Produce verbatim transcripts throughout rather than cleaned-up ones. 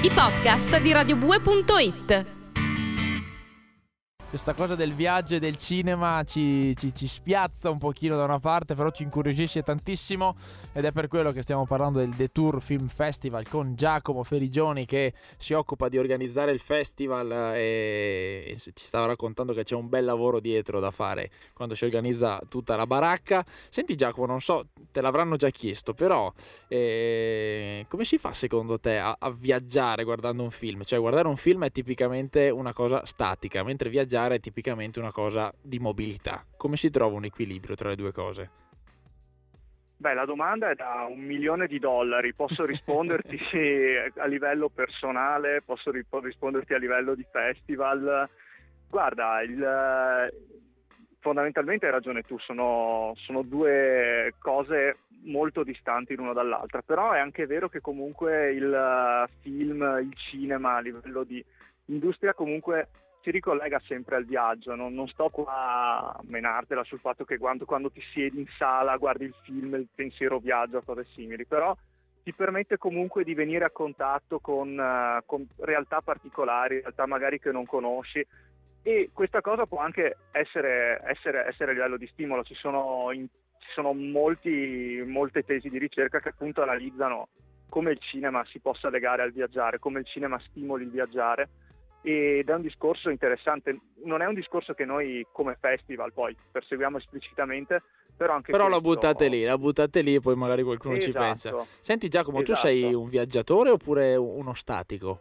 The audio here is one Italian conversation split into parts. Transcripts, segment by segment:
i podcast di radio bue punto it. Questa cosa del viaggio e del cinema ci, ci, ci spiazza un pochino da una parte, però ci incuriosisce tantissimo, ed è per quello che stiamo parlando del Detour Film Festival con Giacomo Ferigioni, che si occupa di organizzare il festival e, e ci stava raccontando che c'è un bel lavoro dietro da fare quando si organizza tutta la baracca. Senti Giacomo, non so, te l'avranno già chiesto, però eh, come si fa secondo te a, a viaggiare guardando un film? Cioè guardare un film è tipicamente una cosa statica, mentre viaggiare è tipicamente una cosa di mobilità. Come si trova un equilibrio tra le due cose? Beh, la domanda è da un milione di dollari. Posso risponderti a livello personale, posso risponderti a livello di festival. Guarda, il, fondamentalmente hai ragione tu, sono, sono due cose molto distanti l'una dall'altra, però è anche vero che comunque il film, il cinema a livello di industria comunque si ricollega sempre al viaggio. Non, non sto qua a menartela sul fatto che quando, quando ti siedi in sala, guardi il film, il pensiero viaggia, cose simili, però ti permette comunque di venire a contatto con, uh, con realtà particolari, realtà magari che non conosci, e questa cosa può anche essere, essere, essere a livello di stimolo. Ci sono, in, ci sono molti, molte tesi di ricerca che appunto analizzano come il cinema si possa legare al viaggiare, come il cinema stimoli il viaggiare. Ed è un discorso interessante, non è un discorso che noi come festival poi perseguiamo esplicitamente, però anche però questo... la buttate lì, la buttate lì e poi magari qualcuno esatto. ci pensa. Senti Giacomo, esatto. tu sei un viaggiatore oppure uno statico?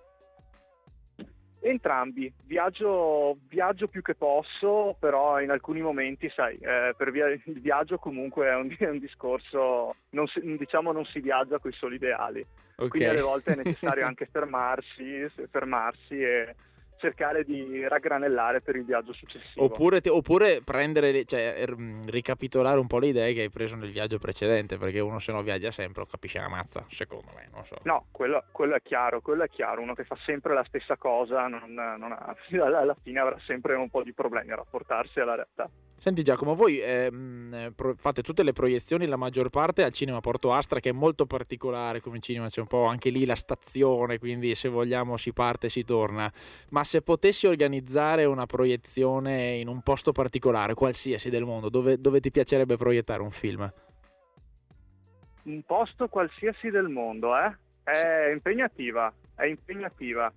Entrambi, viaggio, viaggio più che posso, però in alcuni momenti, sai, eh, per via il viaggio comunque è un, è un discorso, non si, diciamo non si viaggia coi soli ideali, okay. Quindi alle volte è necessario anche fermarsi, fermarsi e cercare di raggranellare per il viaggio successivo. Oppure, te, oppure prendere, cioè ricapitolare un po' le idee che hai preso nel viaggio precedente, perché uno se no viaggia sempre, lo capisce la mazza, secondo me, non so. No, quello, quello è chiaro, quello è chiaro, uno che fa sempre la stessa cosa non, non ha, alla fine avrà sempre un po' di problemi a rapportarsi alla realtà. Senti Giacomo, voi ehm, pro- fate tutte le proiezioni, la maggior parte al Cinema Porto Astra, che è molto particolare come cinema, c'è un po' anche lì la stazione, quindi se vogliamo si parte e si torna. Ma se potessi organizzare una proiezione in un posto particolare, qualsiasi del mondo, dove, dove ti piacerebbe proiettare un film? Un posto qualsiasi del mondo, eh? È sì. impegnativa, è impegnativa.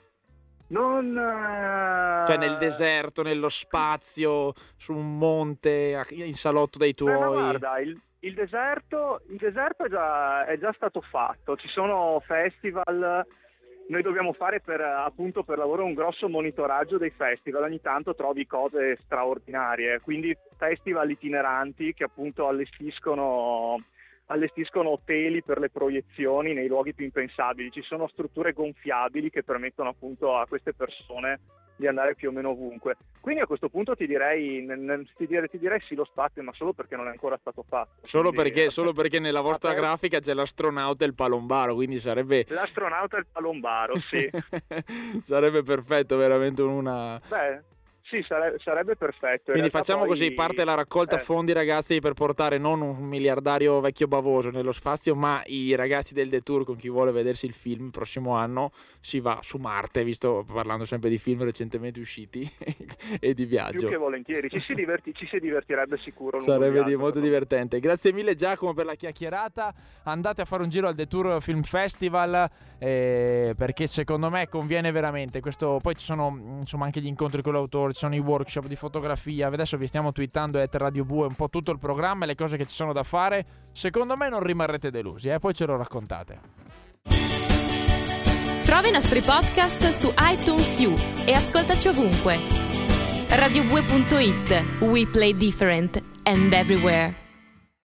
Non cioè nel deserto, nello spazio, su un monte, in salotto dai tuoi. Beh, guarda, il, il deserto, il deserto è già, è già stato fatto. Ci sono festival, noi dobbiamo fare per appunto per lavoro un grosso monitoraggio dei festival. Ogni tanto trovi cose straordinarie, quindi festival itineranti che appunto allestiscono allestiscono hotel per le proiezioni nei luoghi più impensabili. Ci sono strutture gonfiabili che permettono appunto a queste persone di andare più o meno ovunque. Quindi a questo punto ti direi, ti direi, ti direi sì lo spazio, ma solo perché non è ancora stato fatto. Solo, quindi, perché, solo perché nella vostra per... grafica c'è l'astronauta e il palombaro, quindi sarebbe... L'astronauta e il palombaro, sì. Sarebbe perfetto, veramente una... Beh... Sì, sare- sarebbe perfetto. In Quindi facciamo poi... così, parte la raccolta eh. fondi ragazzi per portare non un miliardario vecchio bavoso nello spazio, ma i ragazzi del Detour con chi vuole vedersi il film il prossimo anno si va su Marte, visto parlando sempre di film recentemente usciti e di viaggio. Più che volentieri, ci si, diverti- ci si divertirebbe sicuro. Sarebbe viaggio, molto divertente. Grazie mille Giacomo per la chiacchierata, andate a fare un giro al Detour Film Festival eh, perché secondo me conviene veramente. Questo, poi ci sono insomma anche gli incontri con l'autore, ci sono i workshop di fotografia, adesso vi stiamo twittando at Radio Bue un po' tutto il programma e le cose che ci sono da fare. Secondo me non rimarrete delusi, eh? Poi ce lo raccontate. Trova i nostri podcast su iTunes U e ascoltaci ovunque. radio bue punto it. We play different and everywhere.